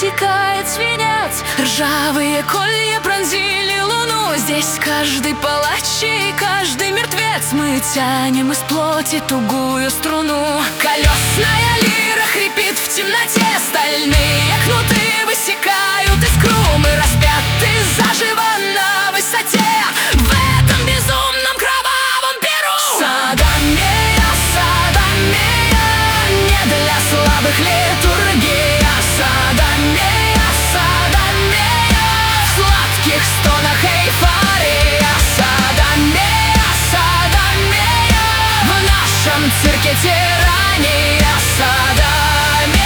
стекает свинец. Ржавые колья пронзили луну. Здесь каждый палач и каждый мертвец. Мы тянем из плоти тугую струну. Колесная лира хрипит в темноте. Стальные кнуты высекают искру. Мы распяты заживо на высоте в этом безумном кровавом перу. Содомия, содомия, не для слабых литургия. Содомия, содомия, в сладких стонах эйфория. Содомия, содомия, в нашем цирке тирания. Содомия,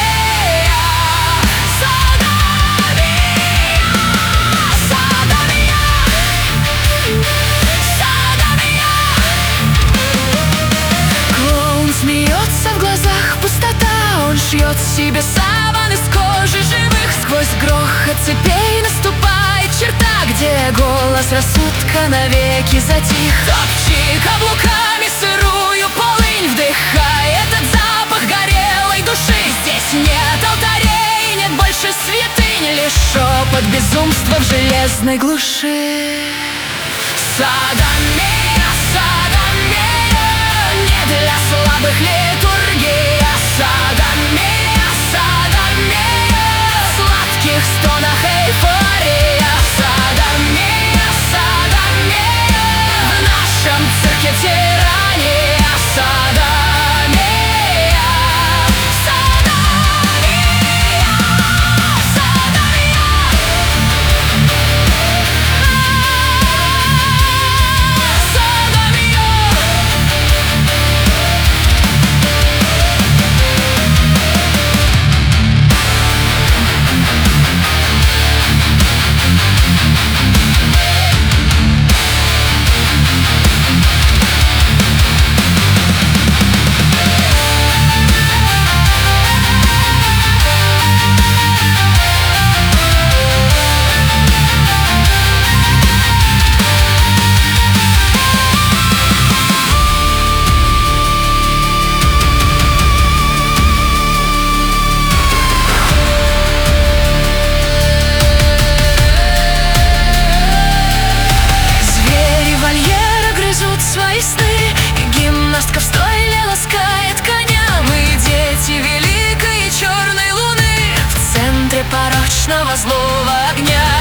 шьет себе саван из кожи живых. Сквозь грохот цепей наступает черта, где голос рассудка навеки затих. Топчи каблуками сырую полынь, вдыхай этот запах горелой души. Здесь нет алтарей, нет больше святынь, лишь шепот безумства в железной глуши. Содомия, содомия, не для слабых литургия. Содомия, содомия, в сладких стонах эйфория. Содомия, содомия, в нашем цирке тирания. Содомия, содомия, содомия. Гимнастка в стойле ласкает коня. Мы дети великой черной луны в центре порочного злого огня.